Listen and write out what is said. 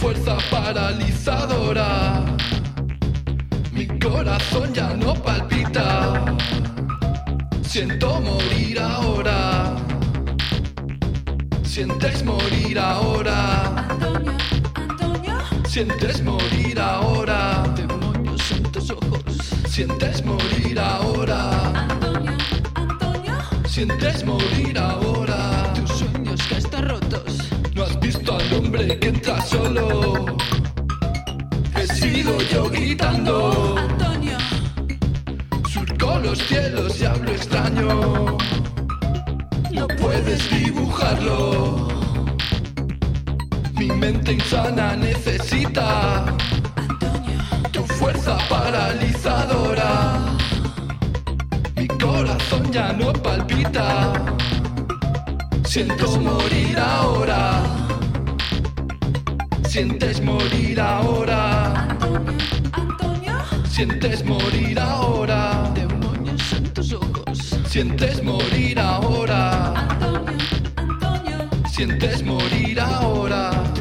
fuerza paralizadora. Mi corazón ya no palpita. Siento morir ahora. Sientes morir ahora. Antonio, Antonio. Sientes morir ahora. Demonios en tus ojos. Sientes morir ahora. Antonio, Antonio. Sientes morir ahora. Tus sueños que están rotos. No has visto al hombre que entra solo. He sido yo gritando. Antonio, Surco los cielos y hablo extraño. No puedes dibujarlo. Mi mente insana necesita Antonio. tu fuerza paralizadora. Mi corazón ya no palpita. Siento morir ahora. Sientes morir ahora. Antonio, Antonio. Sientes morir ahora. Demonios en tus ojos. Sientes morir ahora. Antonio, Antonio. Sientes morir ahora.